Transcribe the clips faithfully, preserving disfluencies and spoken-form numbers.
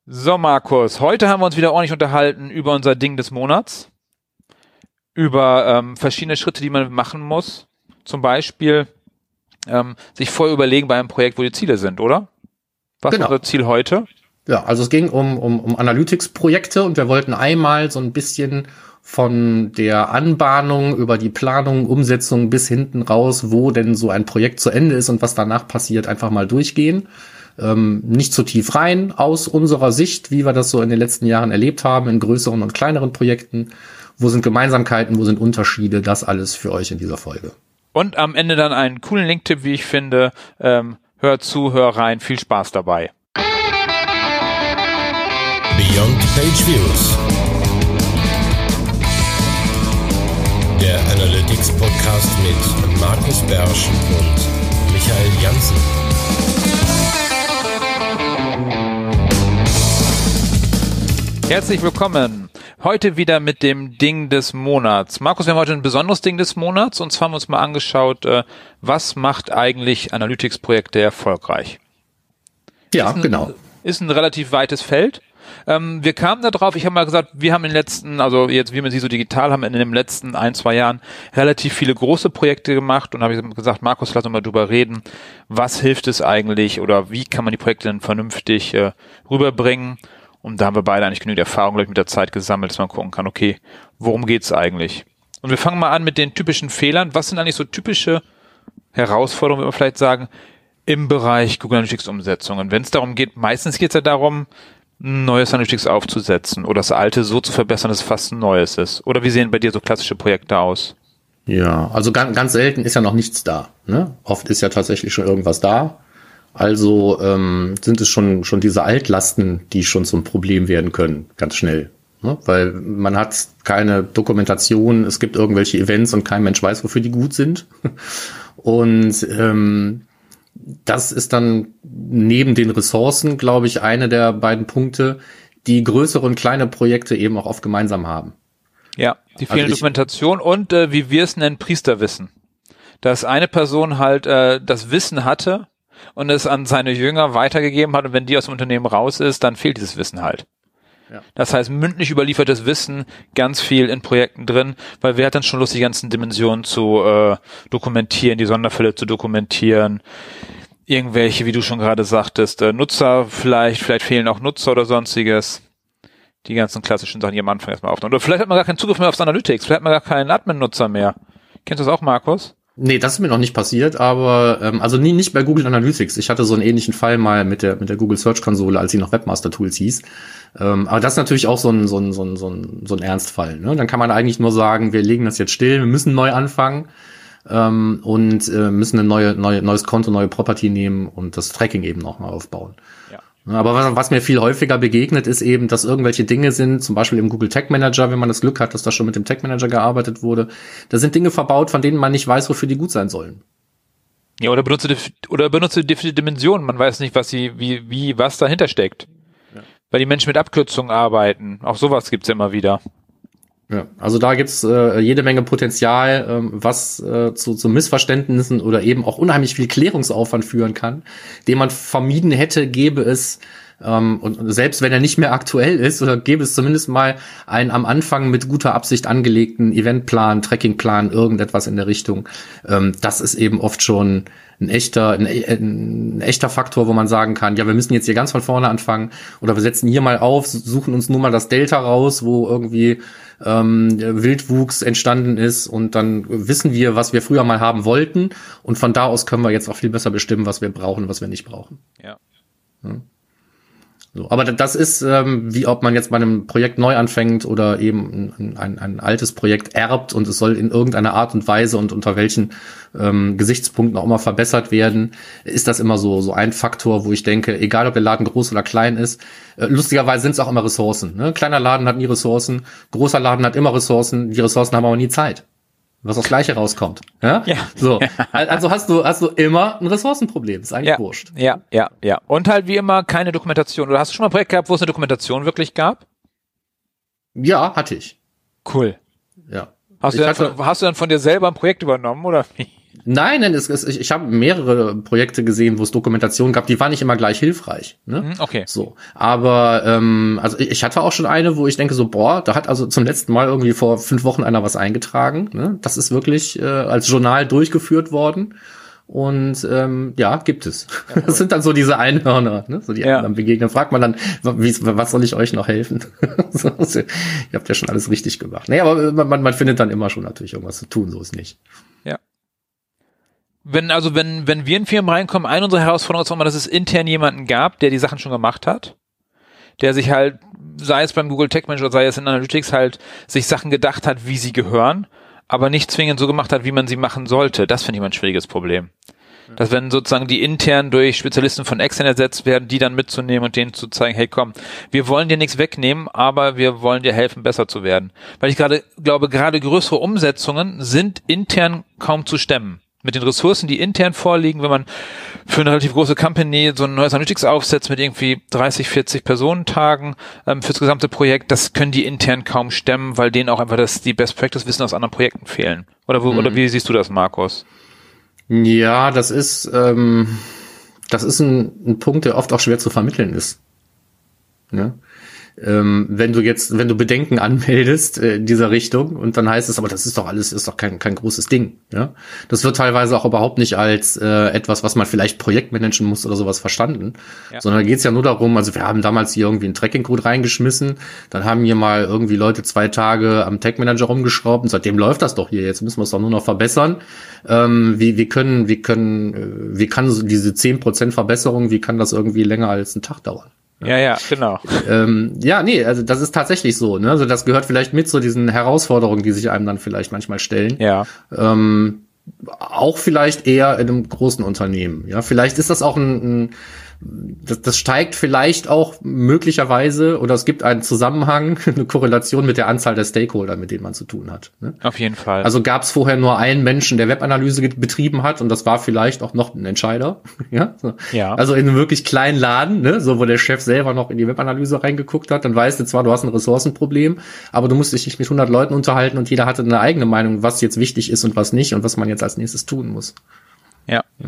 So, Markus, heute haben wir uns wieder ordentlich unterhalten über unser Ding des Monats, über ähm, verschiedene Schritte, die man machen muss. Zum Beispiel ähm, sich vorher überlegen bei einem Projekt, wo die Ziele sind, oder? Was Genau. ist unser Ziel heute? Ja, also es ging um, um, um Analytics-Projekte und wir wollten einmal so ein bisschen von der Anbahnung über die Planung, Umsetzung bis hinten raus, wo denn so ein Projekt zu Ende ist und was danach passiert, einfach mal durchgehen. Ähm, nicht zu tief rein, aus unserer Sicht, wie wir das so in den letzten Jahren erlebt haben, in größeren und kleineren Projekten. Wo sind Gemeinsamkeiten, wo sind Unterschiede, das alles für euch in dieser Folge. Und am Ende dann einen coolen Link-Tipp, wie ich finde. Ähm, hör zu, hör rein, viel Spaß dabei. Beyond Page Views. Der Analytics Podcast mit Markus Bersch und Michael Janssen. Herzlich willkommen. Heute wieder mit dem Ding des Monats. Markus, wir haben heute ein besonderes Ding des Monats und zwar haben wir uns mal angeschaut, äh, was macht eigentlich Analytics-Projekte erfolgreich? Ja, ist ein, genau. Ist ein relativ weites Feld. Ähm, wir kamen da drauf, ich habe mal gesagt, wir haben in den letzten, also jetzt wie man sie so digital haben, in den letzten ein, zwei Jahren relativ viele große Projekte gemacht und habe ich gesagt, Markus, lass uns mal drüber reden, was hilft es eigentlich oder wie kann man die Projekte denn vernünftig äh, rüberbringen? Und da haben wir beide eigentlich genügend Erfahrung, glaube ich, mit der Zeit gesammelt, dass man gucken kann, okay, worum geht's eigentlich? Und wir fangen mal an mit den typischen Fehlern. Was sind eigentlich so typische Herausforderungen, würde man vielleicht sagen, im Bereich Google Analytics Umsetzungen? Wenn es darum geht, meistens geht es ja darum, ein neues Analytics aufzusetzen oder das alte so zu verbessern, dass es fast ein neues ist. Oder wie sehen bei dir so klassische Projekte aus? Ja, also ganz, ganz selten ist ja noch nichts da. Ne? Oft ist ja tatsächlich schon irgendwas da. Also ähm, sind es schon schon diese Altlasten, die schon zum Problem werden können, ganz schnell. Ne? Weil man hat keine Dokumentation, es gibt irgendwelche Events und kein Mensch weiß, wofür die gut sind. Und ähm, das ist dann neben den Ressourcen, glaube ich, eine der beiden Punkte, die größere und kleine Projekte eben auch oft gemeinsam haben. Ja, die fehlende also ich, Dokumentation und äh, wie wir es nennen, Priesterwissen. Dass eine Person halt äh, das Wissen hatte und es an seine Jünger weitergegeben hat und wenn die aus dem Unternehmen raus ist, dann fehlt dieses Wissen halt. Ja. Das heißt, mündlich überliefertes Wissen, ganz viel in Projekten drin, weil wer hat dann schon Lust, die ganzen Dimensionen zu äh, dokumentieren, die Sonderfälle zu dokumentieren, irgendwelche, wie du schon gerade sagtest, äh, Nutzer vielleicht, vielleicht fehlen auch Nutzer oder sonstiges, die ganzen klassischen Sachen, die am Anfang erstmal auftauchen. Oder vielleicht hat man gar keinen Zugriff mehr aufs Analytics, vielleicht hat man gar keinen Admin-Nutzer mehr. Kennst du das auch, Markus? Nee, das ist mir noch nicht passiert, aber ähm, also nie, nicht bei Google Analytics. Ich hatte so einen ähnlichen Fall mal mit der mit der Google Search Konsole, als sie noch Webmaster Tools hieß. Ähm, aber das ist natürlich auch so ein so ein so ein so ein, so ein Ernstfall. Ne? Dann kann man eigentlich nur sagen, wir legen das jetzt still, wir müssen neu anfangen ähm, und äh, müssen ein neue, neue neues Konto, neue Property nehmen und das Tracking eben nochmal aufbauen. Ja. Aber was, was mir viel häufiger begegnet, ist eben, dass irgendwelche Dinge sind, zum Beispiel im Google Tag Manager, wenn man das Glück hat, dass da schon mit dem Tag Manager gearbeitet wurde, da sind Dinge verbaut, von denen man nicht weiß, wofür die gut sein sollen. Ja, oder benutze oder benutze die Dimensionen, man weiß nicht, was sie, wie, wie, was dahinter steckt. Ja. Weil die Menschen mit Abkürzungen arbeiten, auch sowas gibt's ja immer wieder. Ja, also da gibt's äh, jede Menge Potenzial, ähm, was äh, zu, zu Missverständnissen oder eben auch unheimlich viel Klärungsaufwand führen kann, den man vermieden hätte, gäbe es, ähm, und selbst wenn er nicht mehr aktuell ist, oder gäbe es zumindest mal einen am Anfang mit guter Absicht angelegten Eventplan, Trackingplan, irgendetwas in der Richtung. Ähm, das ist eben oft schon ein echter, ein, ein echter Faktor, wo man sagen kann, ja, wir müssen jetzt hier ganz von vorne anfangen oder wir setzen hier mal auf, suchen uns nur mal das Delta raus, wo irgendwie ähm, Wildwuchs entstanden ist und dann wissen wir, was wir früher mal haben wollten und von da aus können wir jetzt auch viel besser bestimmen, was wir brauchen, was wir nicht brauchen. Ja. Ja. So, aber das ist, ähm, wie ob man jetzt bei einem Projekt neu anfängt oder eben ein, ein, ein altes Projekt erbt und es soll in irgendeiner Art und Weise und unter welchen ähm, Gesichtspunkten auch immer verbessert werden, ist das immer so so ein Faktor, wo ich denke, egal ob der Laden groß oder klein ist, äh, lustigerweise sind es auch immer Ressourcen. Ne? Kleiner Laden hat nie Ressourcen, großer Laden hat immer Ressourcen, die Ressourcen haben aber nie Zeit. Was aufs Gleiche rauskommt. Ja? Ja. So. Also hast du, hast du immer ein Ressourcenproblem. Ist eigentlich ja. wurscht. Ja, ja, ja. Und halt wie immer keine Dokumentation. Oder hast du schon mal ein Projekt gehabt, wo es eine Dokumentation wirklich gab? Ja, hatte ich. Cool. Ja. Hast du, dann von, hast du dann von dir selber ein Projekt übernommen, oder wie? Nein, nein, es, es, ich, ich habe mehrere Projekte gesehen, wo es Dokumentationen gab, die waren nicht immer gleich hilfreich. Ne? Okay. So, aber ähm, also ich, ich hatte auch schon eine, wo ich denke so, boah, da hat also zum letzten Mal irgendwie vor fünf Wochen einer was eingetragen. Ne? Das ist wirklich äh, als Journal durchgeführt worden. Und ähm, ja, gibt es. Ja, cool. Das sind dann so diese Einhörner, ne? So die ja. anderen begegnen. Fragt man dann, wie, was soll ich euch noch helfen? so, ihr habt ja schon alles richtig gemacht. Nee, aber man, man findet dann immer schon natürlich irgendwas zu tun, so ist nicht. Ja. Wenn, also wenn, wenn wir in Firmen reinkommen, eine unserer Herausforderungen ist auch mal, dass es intern jemanden gab, der die Sachen schon gemacht hat, der sich halt, sei es beim Google Tag Manager oder sei es in Analytics halt, sich Sachen gedacht hat, wie sie gehören, aber nicht zwingend so gemacht hat, wie man sie machen sollte. Das finde ich mal ein schwieriges Problem. Dass wenn sozusagen die intern durch Spezialisten von extern ersetzt werden, die dann mitzunehmen und denen zu zeigen, hey komm, wir wollen dir nichts wegnehmen, aber wir wollen dir helfen, besser zu werden. Weil ich gerade glaube, gerade größere Umsetzungen sind intern kaum zu stemmen. Mit den Ressourcen, die intern vorliegen, wenn man für eine relativ große Company so ein neues Analytics aufsetzt mit irgendwie dreißig, vierzig Personentagen ähm, fürs gesamte Projekt, das können die intern kaum stemmen, weil denen auch einfach das, die Best-Practice-Wissen aus anderen Projekten fehlen. Oder wo, mhm. oder wie siehst du das, Markus? Ja, das ist ähm, das ist ein, ein Punkt, der oft auch schwer zu vermitteln ist. Ne? Ähm, wenn du jetzt, wenn du Bedenken anmeldest äh, in dieser Richtung und dann heißt es, aber das ist doch alles, ist doch kein kein großes Ding. Ja, das wird teilweise auch überhaupt nicht als äh, etwas, was man vielleicht projektmanagen muss oder sowas verstanden, ja. Sondern da geht's ja nur darum. Also wir haben damals hier irgendwie einen Tracking-Code reingeschmissen, dann haben hier mal irgendwie Leute zwei Tage am Tag Manager rumgeschraubt und seitdem läuft das doch hier. Jetzt müssen wir es doch nur noch verbessern. Ähm, wie wie können wie können wie kann so diese zehn Prozent Verbesserung, wie kann das irgendwie länger als einen Tag dauern? Ja, ja, genau. ähm, ja, nee, also das ist tatsächlich so, ne? Also das gehört vielleicht mit zu diesen Herausforderungen, die sich einem dann vielleicht manchmal stellen. Ja. Ähm, auch vielleicht eher in einem großen Unternehmen. Ja, vielleicht ist das auch ein, ein das, das steigt vielleicht auch möglicherweise oder es gibt einen Zusammenhang, eine Korrelation mit der Anzahl der Stakeholder, mit denen man zu tun hat. Ne? Auf jeden Fall. Also gab es vorher nur einen Menschen, der Webanalyse betrieben hat und das war vielleicht auch noch ein Entscheider. ja? So. ja. Also in einem wirklich kleinen Laden, ne? So wo der Chef selber noch in die Webanalyse reingeguckt hat, dann weißt du zwar, du hast ein Ressourcenproblem, aber du musst dich nicht mit hundert Leuten unterhalten und jeder hatte eine eigene Meinung, was jetzt wichtig ist und was nicht und was man jetzt als nächstes tun muss. Ja. ja.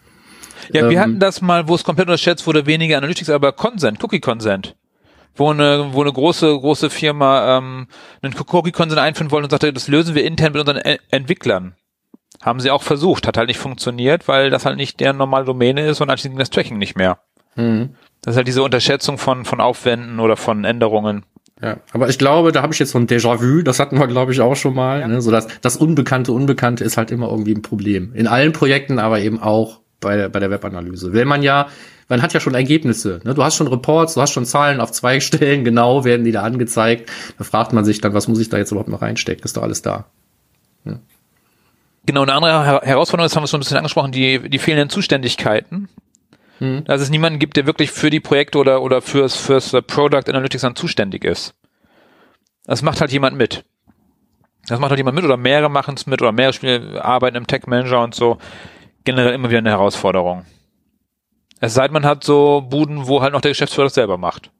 Ja, wir ähm, hatten das mal, wo es komplett unterschätzt wurde, weniger Analytics, aber Consent, Cookie Consent. Wo eine, wo eine große, große Firma ähm, einen Cookie Consent einführen wollte und sagte, das lösen wir intern mit unseren e- Entwicklern. Haben sie auch versucht, hat halt nicht funktioniert, weil das halt nicht deren normale Domäne ist und anschließend das Tracking nicht mehr. Mhm. Das ist halt diese Unterschätzung von, von Aufwänden oder von Änderungen. Ja, aber ich glaube, da habe ich jetzt so ein Déjà-vu, das hatten wir, glaube ich, auch schon mal. Ja. Ne? So das, das Unbekannte, Unbekannte ist halt immer irgendwie ein Problem. In allen Projekten, aber eben auch bei der, bei der Webanalyse. Will man ja, man hat ja schon Ergebnisse, ne? Du hast schon Reports, du hast schon Zahlen auf zwei Stellen, genau werden die da angezeigt. Da fragt man sich dann, was muss ich da jetzt überhaupt noch reinstecken? Ist doch alles da. Ja. Genau, eine andere Her- Herausforderung, das haben wir schon ein bisschen angesprochen, die, die fehlenden Zuständigkeiten. Hm. Dass es niemanden gibt, der wirklich für die Projekte oder, oder fürs, fürs Product Analytics dann zuständig ist. Das macht halt jemand mit. Das macht halt jemand mit oder mehrere machen es mit oder mehrere Spiele arbeiten im Tag Manager und so. Generell immer wieder eine Herausforderung. Es sei denn, man hat so Buden, wo halt noch der Geschäftsführer das selber macht.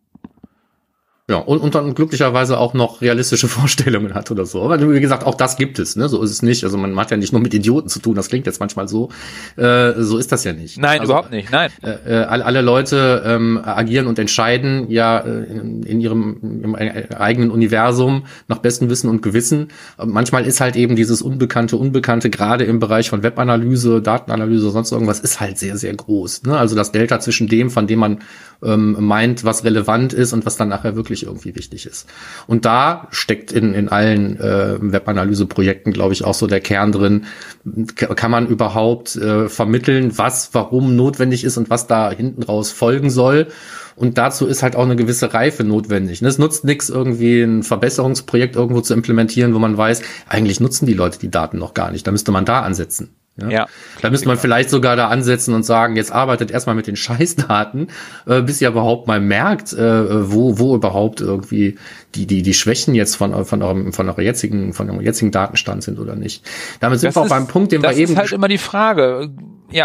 Ja, und, und dann glücklicherweise auch noch realistische Vorstellungen hat oder so. Aber wie gesagt, auch das gibt es, ne? So ist es nicht. Also man hat ja nicht nur mit Idioten zu tun, das klingt jetzt manchmal so. Äh, so ist das ja nicht. Nein, also, überhaupt nicht, nein. Äh, alle, alle Leute ähm, agieren und entscheiden ja äh, in, in ihrem im eigenen Universum nach bestem Wissen und Gewissen. Und manchmal ist halt eben dieses Unbekannte, Unbekannte, gerade im Bereich von Webanalyse, Datenanalyse, sonst irgendwas, ist halt sehr, sehr groß. Ne? Also das Delta zwischen dem, von dem man ähm, meint, was relevant ist und was dann nachher wirklich irgendwie wichtig ist. Und da steckt in in allen äh, Webanalyse-Projekten, glaube ich, auch so der Kern drin. K- kann man überhaupt äh, vermitteln, was warum notwendig ist und was da hinten raus folgen soll? Und dazu ist halt auch eine gewisse Reife notwendig. Es nutzt nichts, irgendwie ein Verbesserungsprojekt irgendwo zu implementieren, wo man weiß, eigentlich nutzen die Leute die Daten noch gar nicht. Da müsste man da ansetzen. Ja. ja. Da müsste man vielleicht sogar da ansetzen und sagen, jetzt arbeitet erstmal mit den Scheißdaten, äh, bis ihr überhaupt mal merkt, äh, wo wo überhaupt irgendwie die die die Schwächen jetzt von von eurem von eurer jetzigen von eurem jetzigen Datenstand sind oder nicht. Damit sind das wir auch ist, beim Punkt, den wir eben. Das ist halt immer die Frage. Ja.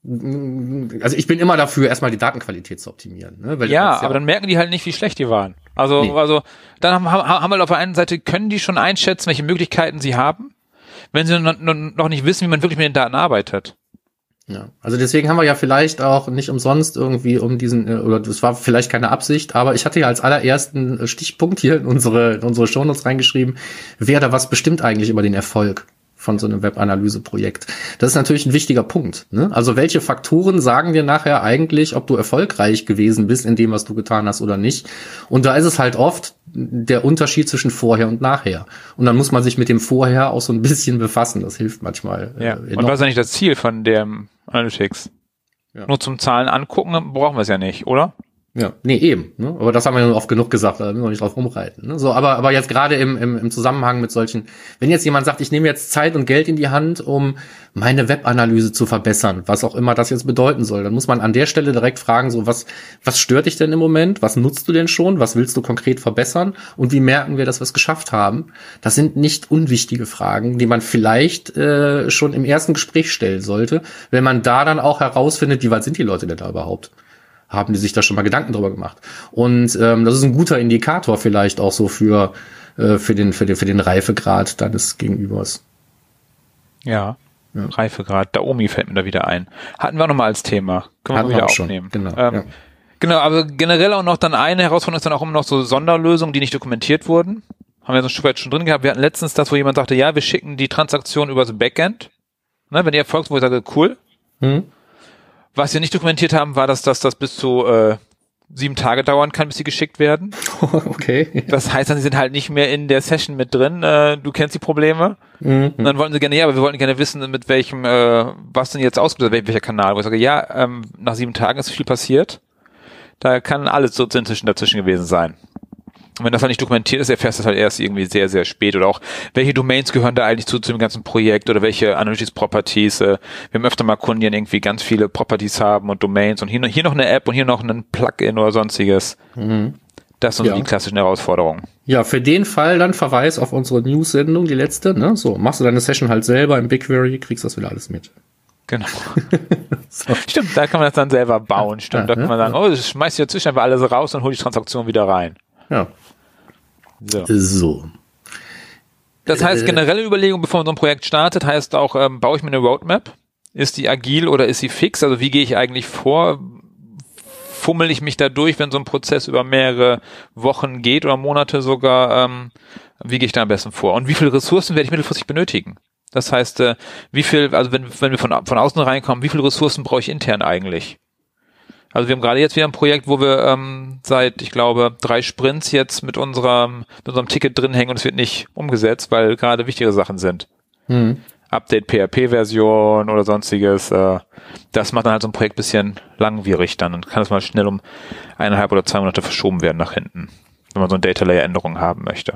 Also ich bin immer dafür, erstmal die Datenqualität zu optimieren. Ne? Weil ja, ja, aber dann merken die halt nicht, wie schlecht die waren. Also, nee. also dann haben, haben wir auf der einen Seite, können die schon einschätzen, welche Möglichkeiten sie haben. wenn sie noch, noch nicht wissen, wie man wirklich mit den Daten arbeitet. Ja, also deswegen haben wir ja vielleicht auch nicht umsonst irgendwie um diesen, oder das war vielleicht keine Absicht, aber ich hatte ja als allerersten Stichpunkt hier in unsere, in unsere Shownotes reingeschrieben, wer da was bestimmt eigentlich über den Erfolg von so einem Webanalyse-Projekt. Das ist natürlich ein wichtiger Punkt, ne? Also welche Faktoren sagen dir nachher eigentlich, ob du erfolgreich gewesen bist in dem, was du getan hast oder nicht? Und da ist es halt oft der Unterschied zwischen vorher und nachher. Und dann muss man sich mit dem Vorher auch so ein bisschen befassen. Das hilft manchmal. Ja. Äh, und was ist eigentlich das Ziel von dem Analytics? Ja. Nur zum Zahlen angucken brauchen wir es ja nicht, oder? Ja, nee, eben. Ne? Aber das haben wir ja oft genug gesagt, da müssen wir nicht drauf rumreiten. Ne? So, aber aber jetzt gerade im, im im Zusammenhang mit solchen, wenn jetzt jemand sagt, ich nehme jetzt Zeit und Geld in die Hand, um meine Webanalyse zu verbessern, was auch immer das jetzt bedeuten soll, dann muss man an der Stelle direkt fragen, so was was stört dich denn im Moment? Was nutzt du denn schon? Was willst du konkret verbessern? Und wie merken wir, dass wir es geschafft haben? Das sind nicht unwichtige Fragen, die man vielleicht äh, schon im ersten Gespräch stellen sollte, wenn man da dann auch herausfindet, wie weit sind die Leute denn da überhaupt? Haben die sich da schon mal Gedanken drüber gemacht? Und ähm, das ist ein guter Indikator vielleicht auch so für äh, für den für den für den Reifegrad deines Gegenübers. Ja, ja. Reifegrad. Daomi fällt mir da wieder ein. Hatten wir auch noch mal als Thema. Können wir wieder aufnehmen. Genau. Ähm, ja. Genau, aber generell auch noch dann eine Herausforderung ist dann auch immer noch so Sonderlösungen, die nicht dokumentiert wurden. Haben wir so ein Stück weit schon drin gehabt. Wir hatten letztens das, wo jemand sagte, ja, wir schicken die Transaktion über das Backend. Ne, wenn ihr erfolgt, wo ich sage, cool. Hm. Was wir nicht dokumentiert haben, war, dass das, das bis zu äh, sieben Tage dauern kann, bis sie geschickt werden. Okay. Das heißt dann, sie sind halt nicht mehr in der Session mit drin. Äh, du kennst die Probleme. Mhm. Und dann wollten sie gerne, ja, aber wir wollten gerne wissen, mit welchem, äh, was denn jetzt ausgelöst wird, welcher Kanal. Wo ich sage, ja, ähm, nach sieben Tagen ist viel passiert. Da kann alles so inzwischen dazwischen gewesen sein. Und wenn das halt nicht dokumentiert ist, erfährst du das halt erst irgendwie sehr, sehr spät. Oder auch, welche Domains gehören da eigentlich zu, zu dem ganzen Projekt oder welche Analytics-Properties. Äh, wir haben öfter mal Kunden, die irgendwie ganz viele Properties haben und Domains und hier noch, hier noch eine App und hier noch ein Plugin oder sonstiges. Mhm. Das sind ja. so die klassischen Herausforderungen. Ja, für den Fall dann Verweis auf unsere News-Sendung, die letzte. Ne? So, machst du deine Session halt selber im BigQuery, kriegst das wieder alles mit. Genau. So. Stimmt, da kann man das dann selber bauen. Stimmt, ja, da kann man sagen, oh, das schmeißt ja zwischen einfach alles raus und hol die Transaktion wieder rein. Ja. So. so. Das heißt, generelle Überlegung, bevor man so ein Projekt startet, heißt auch, ähm, baue ich mir eine Roadmap? Ist die agil oder ist sie fix? Also wie gehe ich eigentlich vor? Fummel ich mich da durch, wenn so ein Prozess über mehrere Wochen geht oder Monate sogar? Ähm, wie gehe ich da am besten vor? Und wie viele Ressourcen werde ich mittelfristig benötigen? Das heißt, äh, wie viel, also wenn, wenn wir von, von außen reinkommen, wie viele Ressourcen brauche ich intern eigentlich? Also wir haben gerade jetzt wieder ein Projekt, wo wir ähm, seit, ich glaube, drei Sprints jetzt mit unserem, mit unserem Ticket drin hängen und es wird nicht umgesetzt, weil gerade wichtige Sachen sind. Mhm. Update P H P-Version oder sonstiges. Äh, das macht dann halt so ein Projekt bisschen langwierig dann und kann es mal schnell um eineinhalb oder zwei Monate verschoben werden nach hinten, wenn man so eine Data-Layer-Änderung haben möchte.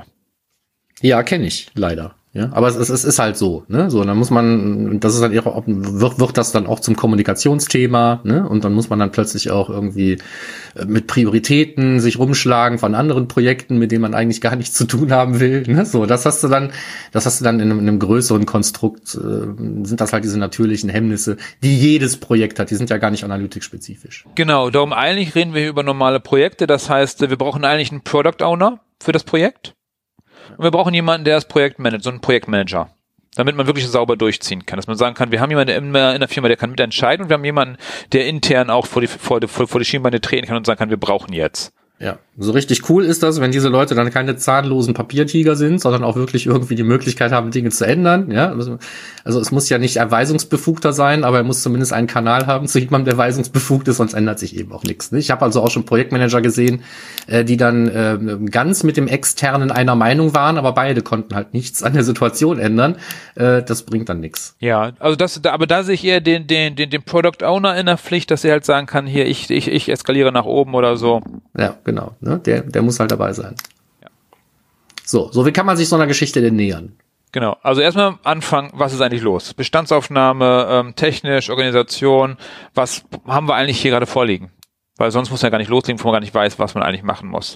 Ja, kenne ich, leider. Ja, aber es, es, es ist halt so, ne? So, dann muss man, das ist dann ihre, wird, wird das dann auch zum Kommunikationsthema, ne? Und dann muss man dann plötzlich auch irgendwie mit Prioritäten sich rumschlagen von anderen Projekten, mit denen man eigentlich gar nichts zu tun haben will, ne? So, das hast du dann, das hast du dann in einem, in einem größeren Konstrukt, äh, sind das halt diese natürlichen Hemmnisse, die jedes Projekt hat, die sind ja gar nicht analytikspezifisch. Genau, darum eigentlich reden wir hier über normale Projekte, das heißt, wir brauchen eigentlich einen Product Owner für das Projekt. Und wir brauchen jemanden, der das Projekt managt, so einen Projektmanager, damit man wirklich sauber durchziehen kann. Dass man sagen kann, wir haben jemanden in der Firma, der kann mitentscheiden und wir haben jemanden, der intern auch vor die, vor die, vor die Schienbeine treten kann und sagen kann, wir brauchen jetzt. Ja, so richtig cool ist das, wenn diese Leute dann keine zahnlosen Papiertiger sind, sondern auch wirklich irgendwie die Möglichkeit haben, Dinge zu ändern. Ja, also, also es muss ja nicht erweisungsbefugter sein, aber er muss zumindest einen Kanal haben zu jemandem, der weisungsbefugt ist, sonst ändert sich eben auch nichts. Ne? Ich habe also auch schon Projektmanager gesehen, äh, die dann äh, ganz mit dem Externen einer Meinung waren, aber beide konnten halt nichts an der Situation ändern. Äh, das bringt dann nichts. Ja, also das, da, aber da sehe ich eher den, den, den, den Product Owner in der Pflicht, dass er halt sagen kann, hier, ich, ich, ich eskaliere nach oben oder so. Ja, genau. Ne? Der, der muss halt dabei sein. Ja. So, so wie kann man sich so einer Geschichte denn nähern? Genau, also erstmal anfangen, was ist eigentlich los? Bestandsaufnahme, ähm, technisch, Organisation, was haben wir eigentlich hier gerade vorliegen? Weil sonst muss man ja gar nicht loslegen, wo man gar nicht weiß, was man eigentlich machen muss.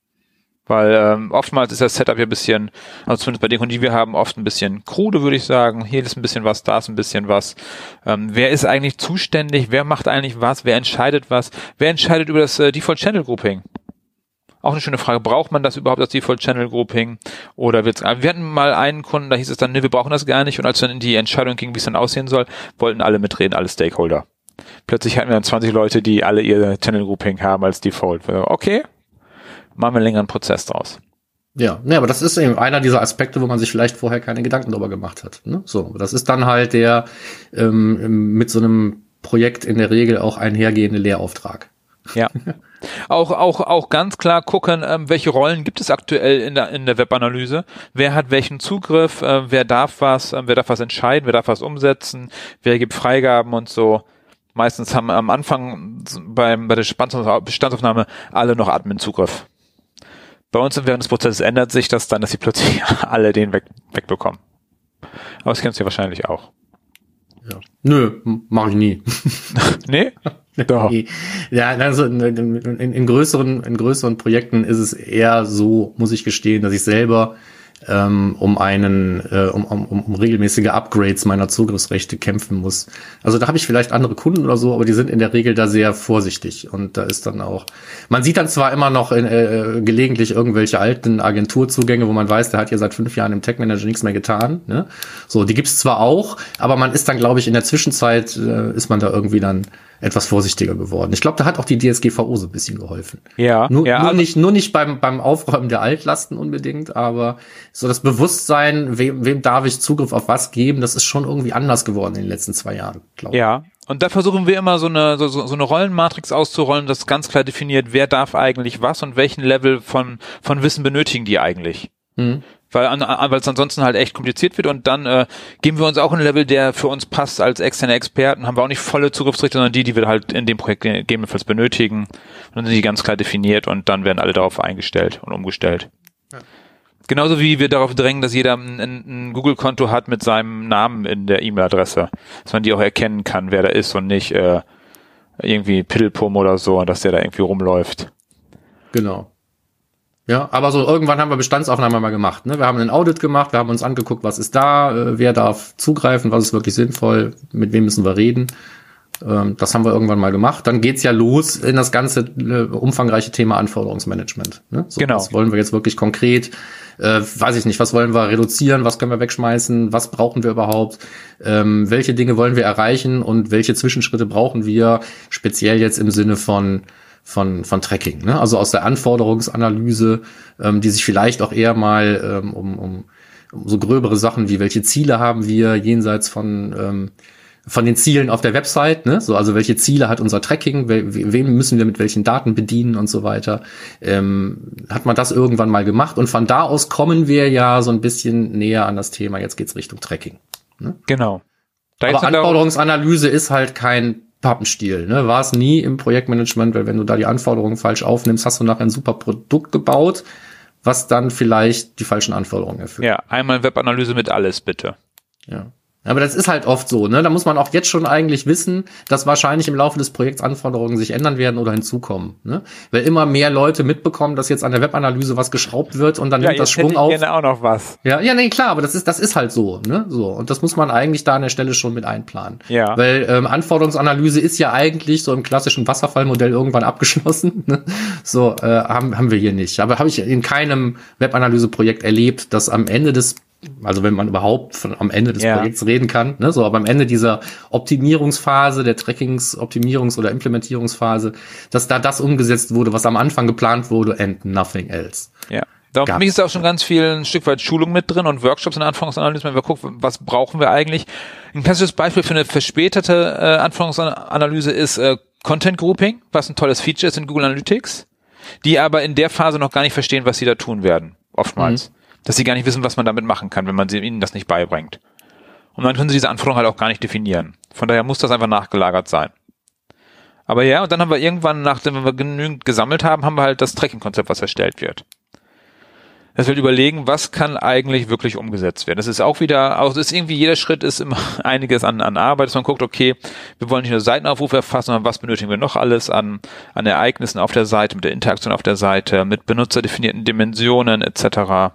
Weil ähm, oftmals ist das Setup hier ein bisschen, also zumindest bei den Kunden, die wir haben, oft ein bisschen krude, würde ich sagen. Hier ist ein bisschen was, da ist ein bisschen was. Ähm, wer ist eigentlich zuständig? Wer macht eigentlich was? Wer entscheidet was? Wer entscheidet über das äh, Default Channel Grouping? Auch eine schöne Frage. Braucht man das überhaupt, das Default Channel Grouping? Oder wird's, wir hatten mal einen Kunden, da hieß es dann, ne, wir brauchen das gar nicht. Und als dann in die Entscheidung ging, wie es dann aussehen soll, wollten alle mitreden, alle Stakeholder. Plötzlich hatten wir dann zwanzig Leute, die alle ihr Channel Grouping haben als Default. Okay, machen wir einen längeren Prozess draus. Ja, ne, aber das ist eben einer dieser Aspekte, wo man sich vielleicht vorher keine Gedanken drüber gemacht hat. Ne? So, das ist dann halt der ähm, mit so einem Projekt in der Regel auch einhergehende Lehrauftrag. Ja. Auch, auch, auch ganz klar gucken, ähm, welche Rollen gibt es aktuell in der, in der Webanalyse? Wer hat welchen Zugriff? Äh, wer darf was? Äh, wer darf was entscheiden? Wer darf was umsetzen? Wer gibt Freigaben und so? Meistens haben am Anfang beim, bei der Bestandsaufnahme alle noch Admin-Zugriff. Bei uns während des Prozesses ändert sich das dann, dass sie plötzlich alle den weg, wegbekommen. Aber das kennst du ja wahrscheinlich auch. Ja. Nö, mache ich nie. Nee? Doch. Ja, also in, in, in größeren, in größeren Projekten ist es eher so, muss ich gestehen, dass ich selber ähm, um einen, äh, um, um, um regelmäßige Upgrades meiner Zugriffsrechte kämpfen muss. Also da habe ich vielleicht andere Kunden oder so, aber die sind in der Regel da sehr vorsichtig und da ist dann auch, man sieht dann zwar immer noch in, äh, gelegentlich irgendwelche alten Agenturzugänge, wo man weiß, der hat ja seit fünf Jahren im Tech Manager nichts mehr getan, ne? So, die gibt's zwar auch, aber man ist dann, glaube ich, in der Zwischenzeit äh, ist man da irgendwie dann etwas vorsichtiger geworden. Ich glaube, da hat auch die D S G V O so ein bisschen geholfen. Ja, nur, ja, nur also nicht, nur nicht beim beim Aufräumen der Altlasten unbedingt, aber so das Bewusstsein, wem, wem darf ich Zugriff auf was geben, das ist schon irgendwie anders geworden in den letzten zwei Jahren, glaube ich. Ja, und da versuchen wir immer so eine so, so eine Rollenmatrix auszurollen, das ganz klar definiert, wer darf eigentlich was und welchen Level von von Wissen benötigen die eigentlich. Hm. Weil, an, weil es ansonsten halt echt kompliziert wird und dann äh, geben wir uns auch ein Level, der für uns passt als externe Experten, haben wir auch nicht volle Zugriffsrechte, sondern die, die wir halt in dem Projekt gegebenenfalls benötigen. Und dann sind die ganz klar definiert und dann werden alle darauf eingestellt und umgestellt. Ja. Genauso wie wir darauf drängen, dass jeder ein, ein Google-Konto hat mit seinem Namen in der E-Mail-Adresse, dass man die auch erkennen kann, wer da ist und nicht äh, irgendwie Piddelpum oder so, dass der da irgendwie rumläuft. Genau. Ja, aber so irgendwann haben wir Bestandsaufnahme mal gemacht. Ne? Wir haben einen Audit gemacht, wir haben uns angeguckt, was ist da, äh, wer darf zugreifen, was ist wirklich sinnvoll, mit wem müssen wir reden. Ähm, das haben wir irgendwann mal gemacht. Dann geht's ja los in das ganze äh, umfangreiche Thema Anforderungsmanagement. Ne? So, genau. Was wollen wir jetzt wirklich konkret? Äh, weiß ich nicht, was wollen wir reduzieren, was können wir wegschmeißen, was brauchen wir überhaupt, ähm, welche Dinge wollen wir erreichen und welche Zwischenschritte brauchen wir, speziell jetzt im Sinne von von von Tracking, ne? Also aus der Anforderungsanalyse, ähm, die sich vielleicht auch eher mal ähm, um, um, um so gröbere Sachen wie welche Ziele haben wir jenseits von ähm, von den Zielen auf der Website, ne? So, also welche Ziele hat unser Tracking, we, wem müssen wir mit welchen Daten bedienen und so weiter. Ähm, hat man das irgendwann mal gemacht und von da aus kommen wir ja so ein bisschen näher an das Thema. Jetzt geht's Richtung Tracking. Ne? Genau. Da Aber Anforderungsanalyse ist halt kein Pappenstiel, ne? War es nie im Projektmanagement, weil wenn du da die Anforderungen falsch aufnimmst, hast du nachher ein super Produkt gebaut, was dann vielleicht die falschen Anforderungen erfüllt. Ja, einmal Webanalyse mit alles, bitte. Ja. Aber das ist halt oft so, ne? Da muss man auch jetzt schon eigentlich wissen, dass wahrscheinlich im Laufe des Projekts Anforderungen sich ändern werden oder hinzukommen, ne? Weil immer mehr Leute mitbekommen, dass jetzt an der Webanalyse was geschraubt wird und dann ja, nimmt das Schwung auf. Ja, gerne auch noch was. Ja, ja, nee, klar, aber das ist das ist halt so, ne? So, und das muss man eigentlich da an der Stelle schon mit einplanen. Ja. Weil ähm, Anforderungsanalyse ist ja eigentlich so im klassischen Wasserfallmodell irgendwann abgeschlossen, ne? So äh, haben haben wir hier nicht. Aber habe ich in keinem Webanalyseprojekt erlebt, dass am Ende des Also wenn man überhaupt von am Ende des ja. Projekts reden kann, ne, so, aber am Ende dieser Optimierungsphase, der Trackings-, Optimierungs- oder Implementierungsphase, dass da das umgesetzt wurde, was am Anfang geplant wurde, and nothing else. Ja. Da für mich ist auch schon ganz viel ein Stück weit Schulung mit drin und Workshops in der Anforderungsanalyse, wenn wir gucken, was brauchen wir eigentlich. Ein klassisches Beispiel für eine verspätete äh, Anforderungsanalyse ist äh, Content Grouping, was ein tolles Feature ist in Google Analytics, die aber in der Phase noch gar nicht verstehen, was sie da tun werden, oftmals. Mhm. Dass sie gar nicht wissen, was man damit machen kann, wenn man sie, ihnen das nicht beibringt. Und dann können sie diese Anforderungen halt auch gar nicht definieren. Von daher muss das einfach nachgelagert sein. Aber ja, und dann haben wir irgendwann, nachdem wir genügend gesammelt haben, haben wir halt das Tracking-Konzept, was erstellt wird. Das will überlegen, was kann eigentlich wirklich umgesetzt werden. Das ist auch wieder, also ist irgendwie jeder Schritt ist immer einiges an, an Arbeit, dass man guckt, okay, wir wollen nicht nur Seitenaufrufe erfassen, sondern was benötigen wir noch alles an, an Ereignissen auf der Seite, mit der Interaktion auf der Seite, mit benutzerdefinierten Dimensionen et cetera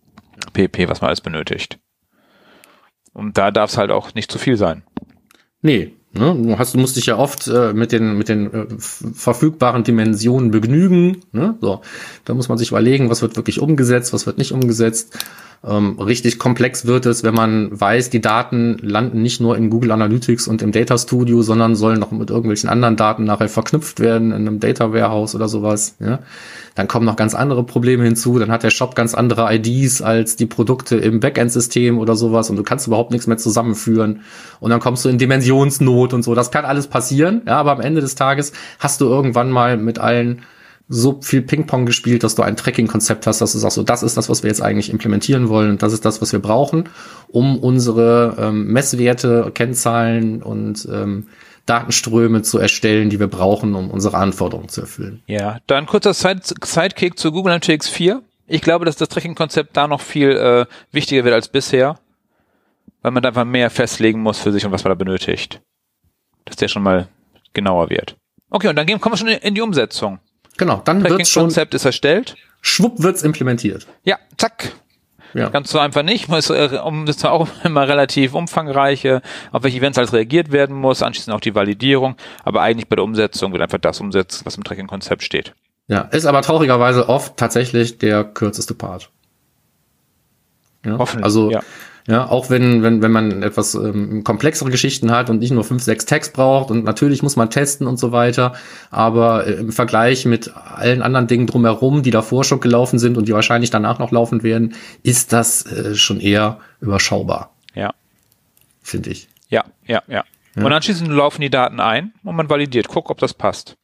pp, was man alles benötigt. Und da darf es halt auch nicht zu viel sein. Nee, Ne? Du hast, du musst dich ja oft äh, mit den mit den äh, verfügbaren Dimensionen begnügen. Ne? So, da muss man sich überlegen, was wird wirklich umgesetzt, was wird nicht umgesetzt. Ähm, richtig komplex wird es, wenn man weiß, die Daten landen nicht nur in Google Analytics und im Data Studio, sondern sollen noch mit irgendwelchen anderen Daten nachher verknüpft werden in einem Data Warehouse oder sowas. Ja? Dann kommen noch ganz andere Probleme hinzu. Dann hat der Shop ganz andere I Ds als die Produkte im Backend-System oder sowas und du kannst überhaupt nichts mehr zusammenführen. Und dann kommst du in Dimensionsnot und so. Das kann alles passieren. Ja, aber am Ende des Tages hast du irgendwann mal mit allen so viel Ping-Pong gespielt, dass du ein Tracking-Konzept hast, dass du sagst, so, das ist das, was wir jetzt eigentlich implementieren wollen und das ist das, was wir brauchen, um unsere ähm, Messwerte, Kennzahlen und ähm, Datenströme zu erstellen, die wir brauchen, um unsere Anforderungen zu erfüllen. Ja, dann kurzer Side- Sidekick zu Google Analytics vier. Ich glaube, dass das Tracking-Konzept da noch viel äh, wichtiger wird als bisher, weil man da einfach mehr festlegen muss für sich und was man da benötigt. Dass der schon mal genauer wird. Okay, und dann gehen, kommen wir schon in die Umsetzung. Genau, dann wird's schon. Das Konzept ist erstellt. Schwupp wird's implementiert. Ja, zack. Ja. Ganz so einfach nicht. Das ist zwar auch immer relativ umfangreiche, auf welche Events alles reagiert werden muss, anschließend auch die Validierung, aber eigentlich bei der Umsetzung wird einfach das umsetzt, was im Tracking-Konzept steht. Ja, ist aber traurigerweise oft tatsächlich der kürzeste Part. Ja, Hoffentlich, also ja. Ja, auch wenn wenn wenn man etwas ähm, komplexere Geschichten hat und nicht nur fünf, sechs Tags braucht und natürlich muss man testen und so weiter, aber äh, im Vergleich mit allen anderen Dingen drumherum, die davor schon gelaufen sind und die wahrscheinlich danach noch laufen werden, ist das äh, schon eher überschaubar. Ja. Finde ich. Ja, ja, ja, ja. Und anschließend laufen die Daten ein und man validiert, guckt, ob das passt.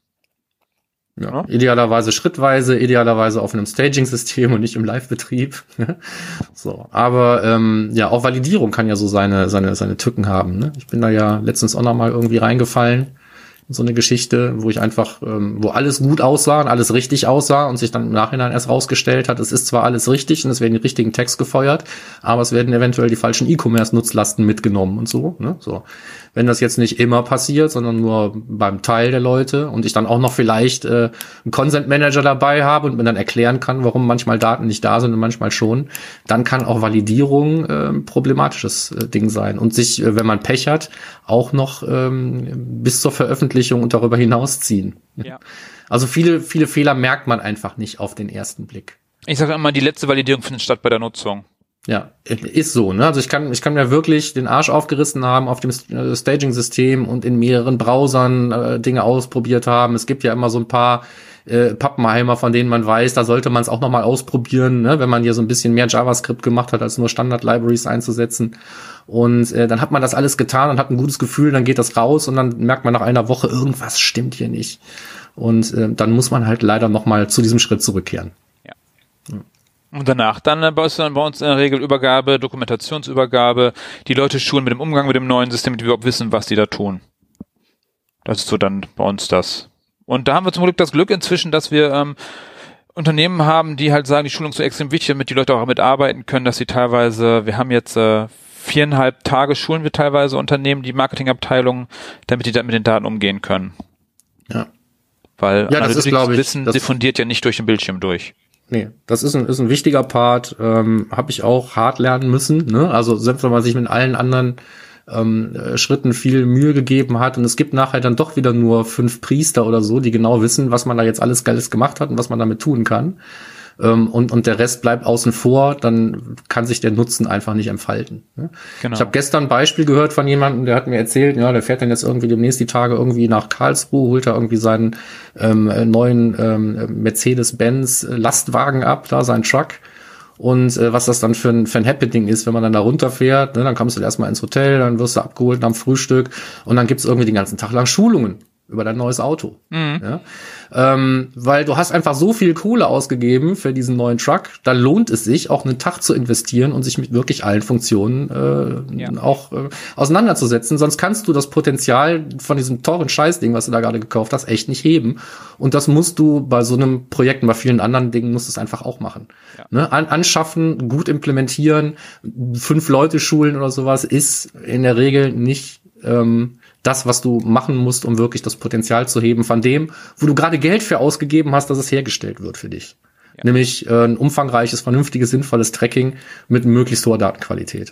Ja, ja. Idealerweise schrittweise, idealerweise auf einem Staging-System und nicht im Live-Betrieb. So, aber ähm, ja, auch Validierung kann ja so seine seine seine Tücken haben. Ne? Ich bin da ja letztens auch noch mal irgendwie reingefallen in so eine Geschichte, wo ich einfach, ähm, wo alles gut aussah und alles richtig aussah und sich dann im Nachhinein erst rausgestellt hat, es ist zwar alles richtig und es werden die richtigen Tags gefeuert, aber es werden eventuell die falschen E-Commerce-Nutzlasten mitgenommen und so. Ne? So. Wenn das jetzt nicht immer passiert, sondern nur beim Teil der Leute und ich dann auch noch vielleicht äh, einen Consent Manager dabei habe und mir dann erklären kann, warum manchmal Daten nicht da sind und manchmal schon, dann kann auch Validierung äh, ein problematisches äh, Ding sein und sich, äh, wenn man Pech hat, auch noch ähm, bis zur Veröffentlichung und darüber hinaus ziehen. Ja. Also viele, viele Fehler merkt man einfach nicht auf den ersten Blick. Ich sage immer, die letzte Validierung findet statt bei der Nutzung. Ja, ist so, ne? Also ich kann, ich kann mir wirklich den Arsch aufgerissen haben auf dem Staging-System und in mehreren Browsern äh, Dinge ausprobiert haben. Es gibt ja immer so ein paar äh, Pappenheimer, von denen man weiß, da sollte man es auch noch mal ausprobieren, ne? Wenn man hier so ein bisschen mehr JavaScript gemacht hat, als nur Standard-Libraries einzusetzen. Und äh, dann hat man das alles getan und hat ein gutes Gefühl, dann geht das raus und dann merkt man nach einer Woche, irgendwas stimmt hier nicht. Und äh, dann muss man halt leider noch mal zu diesem Schritt zurückkehren. Ja. ja. Und danach dann äh, bei uns in der Regel Übergabe, Dokumentationsübergabe, die Leute schulen mit dem Umgang mit dem neuen System, damit wir überhaupt wissen, was die da tun. Das ist so dann bei uns das. Und da haben wir zum Glück das Glück inzwischen, dass wir ähm, Unternehmen haben, die halt sagen, die Schulung ist so extrem wichtig, damit die Leute auch mitarbeiten können, dass sie teilweise, wir haben jetzt äh, viereinhalb Tage schulen wir teilweise Unternehmen, die Marketingabteilungen, damit die dann mit den Daten umgehen können. Ja. Weil ja, das ist, glaube ich, Wissen das diffundiert ja nicht durch den Bildschirm durch. Nee, das ist ein, ist ein wichtiger Part, ähm, habe ich auch hart lernen müssen, ne? Also selbst wenn man sich mit allen anderen ähm, Schritten viel Mühe gegeben hat und es gibt nachher dann doch wieder nur fünf Priester oder so, die genau wissen, was man da jetzt alles Geiles gemacht hat und was man damit tun kann. Ähm, und, und der Rest bleibt außen vor, dann kann sich der Nutzen einfach nicht entfalten. Ne? Genau. Ich habe gestern ein Beispiel gehört von jemandem, der hat mir erzählt, ja, der fährt dann jetzt irgendwie demnächst die Tage irgendwie nach Karlsruhe, holt da irgendwie seinen ähm, neuen ähm, Mercedes-Benz Lastwagen ab, da seinen Truck. Und äh, was das dann für ein, für ein Happening ist, wenn man dann da runterfährt, ne, dann kommst du erstmal ins Hotel, dann wirst du abgeholt am Frühstück und dann gibt's irgendwie den ganzen Tag lang Schulungen über dein neues Auto. Mhm. Ja? Ähm, weil du hast einfach so viel Kohle ausgegeben für diesen neuen Truck, da lohnt es sich, auch einen Tag zu investieren und sich mit wirklich allen Funktionen äh, ja. auch äh, auseinanderzusetzen. Sonst kannst du das Potenzial von diesem teuren Scheißding, was du da gerade gekauft hast, echt nicht heben. Und das musst du bei so einem Projekt und bei vielen anderen Dingen musst du es einfach auch machen. Ja. Ne? An, anschaffen, gut implementieren, fünf Leute schulen oder sowas ist in der Regel nicht ähm, das, was du machen musst, um wirklich das Potenzial zu heben von dem, wo du gerade Geld für ausgegeben hast, dass es hergestellt wird für dich. Ja. Nämlich äh, ein umfangreiches, vernünftiges, sinnvolles Tracking mit möglichst hoher Datenqualität.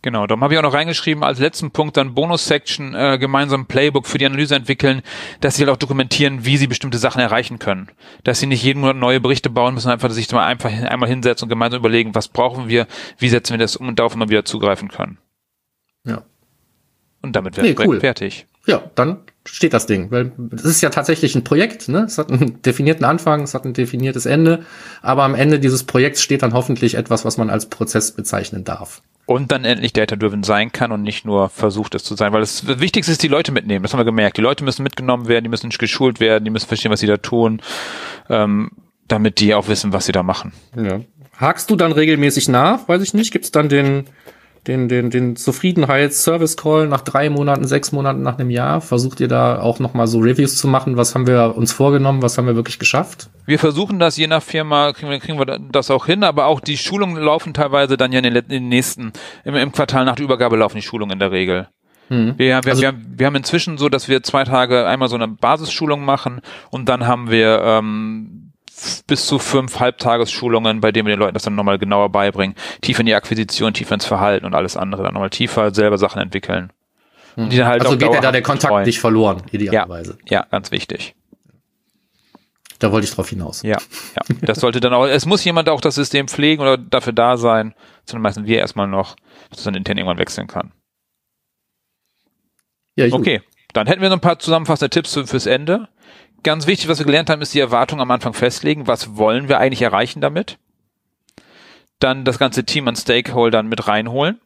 Genau, darum habe ich auch noch reingeschrieben, als letzten Punkt dann Bonus-Section, äh, gemeinsam Playbook für die Analyse entwickeln, dass sie halt auch dokumentieren, wie sie bestimmte Sachen erreichen können. Dass sie nicht jeden Monat neue Berichte bauen müssen, einfach sich mal einfach einmal hinsetzen und gemeinsam überlegen, was brauchen wir, wie setzen wir das um und darauf immer wieder zugreifen können. Ja. Und damit wäre nee, das cool. fertig. Ja, dann steht das Ding. Weil es ist ja tatsächlich ein Projekt, ne? Es hat einen definierten Anfang, es hat ein definiertes Ende, aber am Ende dieses Projekts steht dann hoffentlich etwas, was man als Prozess bezeichnen darf. Und dann endlich data-driven sein kann und nicht nur versucht es zu sein. Weil das Wichtigste ist, die Leute mitnehmen. Das haben wir gemerkt. Die Leute müssen mitgenommen werden, die müssen geschult werden, die müssen verstehen, was sie da tun, ähm, damit die auch wissen, was sie da machen. Ja. Hakst du dann regelmäßig nach? Weiß ich nicht. Gibt's dann den den den den Zufriedenheits-Service-Call nach drei Monaten, sechs Monaten, nach einem Jahr? Versucht ihr da auch nochmal so Reviews zu machen? Was haben wir uns vorgenommen? Was haben wir wirklich geschafft? Wir versuchen das, je nach Firma kriegen wir, kriegen wir das auch hin, aber auch die Schulungen laufen teilweise dann ja in den, in den nächsten, im, im Quartal nach der Übergabe laufen die Schulungen in der Regel. Hm. Wir, wir, also, wir, wir haben inzwischen so, dass wir zwei Tage einmal so eine Basisschulung machen und dann haben wir ähm, bis zu fünf Halbtagesschulungen, bei denen wir den Leuten das dann nochmal genauer beibringen, tiefer in die Akquisition, tiefer ins Verhalten und alles andere, dann nochmal tiefer selber Sachen entwickeln. Hm. Die dann halt also auch geht ja da der Kontakt betreuen. nicht verloren, idealerweise. Ja, ja, ganz wichtig. Da wollte ich drauf hinaus. Ja, ja. Das sollte dann auch, es muss jemand auch das System pflegen oder dafür da sein, sondern meistens wir erstmal noch, dass es dann intern irgendwann wechseln kann. Ja, okay, dann hätten wir noch ein paar zusammenfassende Tipps für, fürs Ende. Ganz wichtig, was wir gelernt haben, ist die Erwartung am Anfang festlegen. Was wollen wir eigentlich erreichen damit? Dann das ganze Team an Stakeholdern mit reinholen.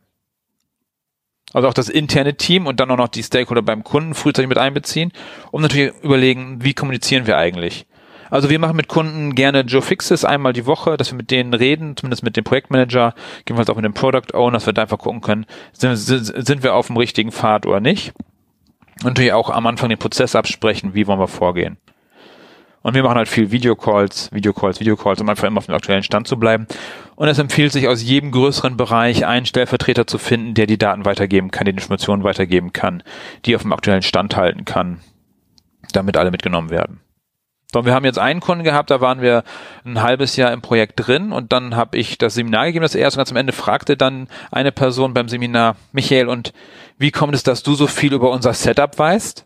Also auch das interne Team und dann auch noch die Stakeholder beim Kunden frühzeitig mit einbeziehen. Und natürlich überlegen, wie kommunizieren wir eigentlich? Also wir machen mit Kunden gerne Joe Fixes einmal die Woche, dass wir mit denen reden, zumindest mit dem Projektmanager, gegebenenfalls auch mit dem Product Owner, dass wir da einfach gucken können, sind, sind wir auf dem richtigen Pfad oder nicht. Und natürlich auch am Anfang den Prozess absprechen, wie wollen wir vorgehen. Und wir machen halt viel Videocalls, Videocalls, Videocalls, um einfach immer auf dem aktuellen Stand zu bleiben. Und es empfiehlt sich, aus jedem größeren Bereich einen Stellvertreter zu finden, der die Daten weitergeben kann, die Informationen weitergeben kann, die auf dem aktuellen Stand halten kann, damit alle mitgenommen werden. So, wir haben jetzt einen Kunden gehabt, da waren wir ein halbes Jahr im Projekt drin und dann habe ich das Seminar gegeben, das erste, und ganz am Ende fragte dann eine Person beim Seminar, Michael, und wie kommt es, dass du so viel über unser Setup weißt?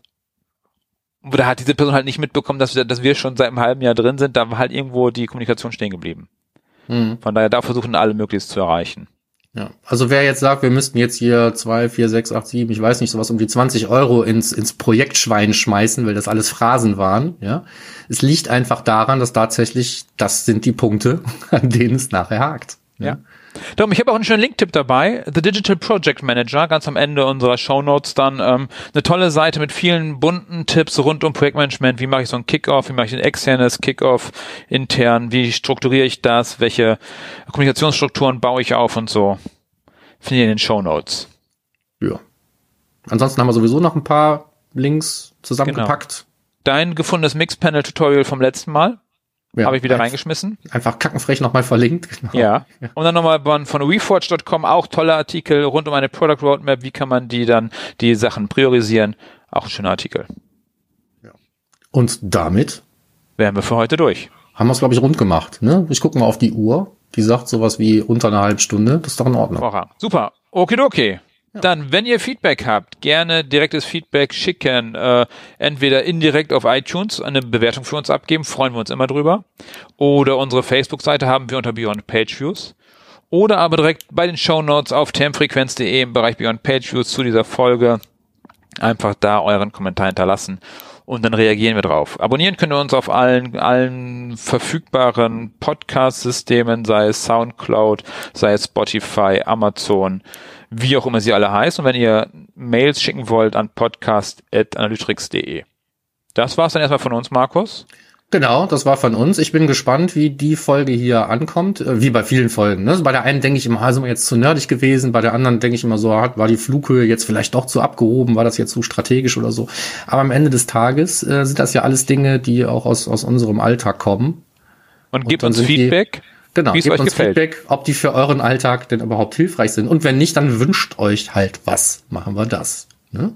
Und da hat diese Person halt nicht mitbekommen, dass wir, dass wir schon seit einem halben Jahr drin sind, da war halt irgendwo die Kommunikation stehen geblieben. Mhm. Von daher, da versuchen alle möglichst zu erreichen. Ja, also wer jetzt sagt, wir müssten jetzt hier zwei, vier, sechs, acht, sieben, ich weiß nicht, sowas um die zwanzig Euro ins ins Projektschwein schmeißen, weil das alles Phrasen waren, ja. Es liegt einfach daran, dass tatsächlich, das sind die Punkte, an denen es nachher hakt. Ja. ja. Darum, ich habe auch einen schönen Linktipp dabei, The Digital Project Manager, ganz am Ende unserer Shownotes dann, ähm, eine tolle Seite mit vielen bunten Tipps rund um Projektmanagement, wie mache ich so ein Kickoff, wie mache ich ein externes Kickoff intern, wie strukturiere ich das, welche Kommunikationsstrukturen baue ich auf und so. Finde ich in den Shownotes. Ja. Ansonsten haben wir sowieso noch ein paar Links zusammengepackt. Genau. Dein gefundenes Mixpanel-Tutorial vom letzten Mal. Ja, habe ich wieder einfach, reingeschmissen. Einfach kackenfrech nochmal verlinkt. Genau. Ja. Und dann nochmal von, von Reforge Punkt com auch tolle Artikel rund um eine Product Roadmap. Wie kann man die dann, die Sachen priorisieren? Auch ein schöner Artikel. Ja. Und damit wären wir für heute durch. Haben wir es, glaube ich, rund gemacht. Ne? Ich gucke mal auf die Uhr. Die sagt sowas wie unter einer halben Stunde. Das ist doch in Ordnung. Vorrang. Super. Okidoki. Ja. Dann, wenn ihr Feedback habt, gerne direktes Feedback schicken, äh, entweder indirekt auf iTunes eine Bewertung für uns abgeben, freuen wir uns immer drüber, oder unsere Facebook-Seite haben wir unter Beyond Pageviews, oder aber direkt bei den Shownotes auf termfrequenz punkt de im Bereich Beyond Pageviews zu dieser Folge einfach da euren Kommentar hinterlassen und dann reagieren wir drauf. Abonnieren könnt ihr uns auf allen allen verfügbaren Podcast-Systemen, sei es Soundcloud, sei es Spotify, Amazon, wie auch immer sie alle heißen. Und wenn ihr Mails schicken wollt an podcast at analytrix punkt de. Das war's dann erstmal von uns, Markus. Genau, das war von uns. Ich bin gespannt, wie die Folge hier ankommt, wie bei vielen Folgen. Ne? Bei der einen denke ich immer, ah, sind wir jetzt zu nerdig gewesen, bei der anderen denke ich immer so, war die Flughöhe jetzt vielleicht doch zu abgehoben, war das jetzt zu strategisch oder so. Aber am Ende des Tages äh, sind das ja alles Dinge, die auch aus aus unserem Alltag kommen. Und gebt uns Feedback. Die, genau, gebt euch uns gefällt. Feedback, ob die für euren Alltag denn überhaupt hilfreich sind. Und wenn nicht, dann wünscht euch halt was. Machen wir das. Ne?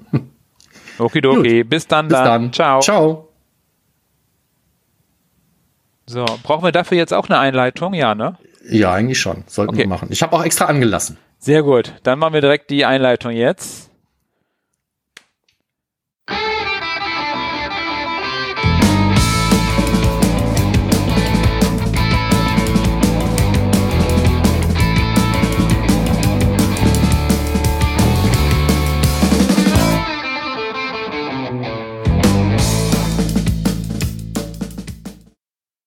Okidoki, bis dann. Bis dann. dann. Ciao. Ciao. So, brauchen wir dafür jetzt auch eine Einleitung? Ja, ne? Ja, eigentlich schon. Sollten okay. wir machen. Ich habe auch extra angelassen. Sehr gut. Dann machen wir direkt die Einleitung jetzt.